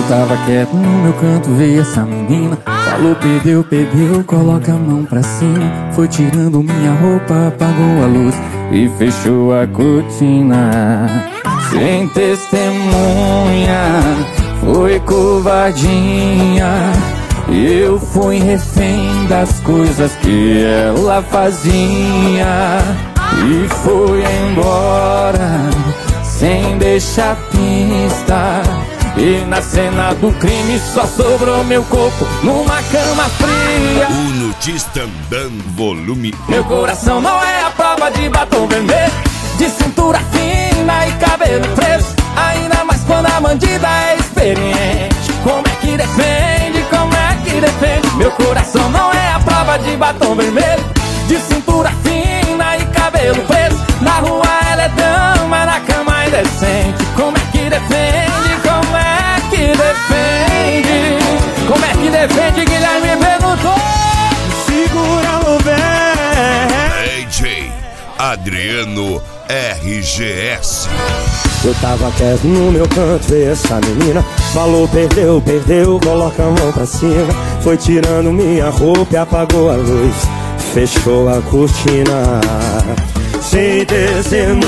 Eu tava quieto no meu canto, veio essa menina. Falou, perdeu, perdeu, coloca a mão pra cima. Foi tirando minha roupa, apagou a luz e fechou a cortina. Sem testemunha, foi covardia. Eu fui refém das coisas que ela fazia e foi embora sem deixar pista. E na cena do crime só sobrou meu corpo numa cama fria. O Notista dando volume. Meu coração não é a prova de batom vermelho, de cintura fina e cabelo preso. Ainda mais quando a bandida é experiente. Como é que defende, como é que defende? Meu coração não é a prova de batom vermelho, de cintura fina e cabelo preso. Na rua ela é dama, na cama é indecente. Como é que defende? Como é que defende? Como é que defende? Guilherme perguntou. Segura o véi. DJ Adriano RGS. Eu tava quieto no meu canto, veio essa menina. Falou, perdeu, perdeu, coloca a mão pra cima. Foi tirando minha roupa e apagou a luz, fechou a cortina. Sem testemunha,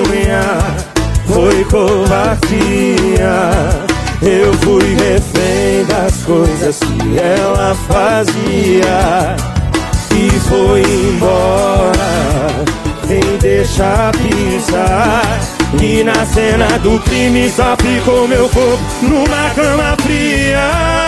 foi covardia. Eu fui refém das coisas que ela fazia e foi embora sem deixar pisar. E na cena do crime só ficou meu corpo numa cama fria.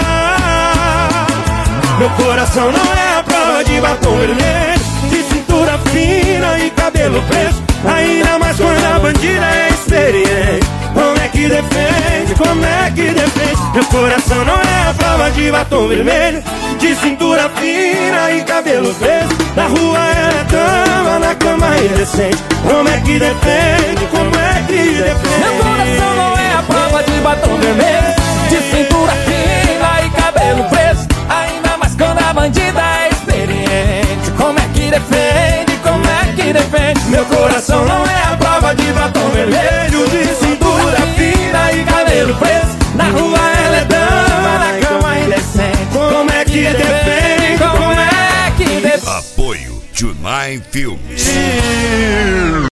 Meu coração não é a prova de batom vermelho, de cintura fina e cabelo preso. Ainda mais quando a bandida é experiente. Como é que defende? Como é que defende? Meu coração não é a prova de batom vermelho, de cintura fina e cabelo preso. Na rua ela é dama, na cama é indecente. Como é que defende? Como é que defende? Meu coração não é a prova de batom vermelho, de cintura fina e cabelo preso. Ainda mais quando a bandida é experiente. Como é que defende? Como é que defende? Meu coração não é a prova de batom vermelho, de cintura fina e cabelo preso. Na rua ela é dama, na cama é indecente. Como é que defende? Como é que defende? Apoio Tonight Filmes.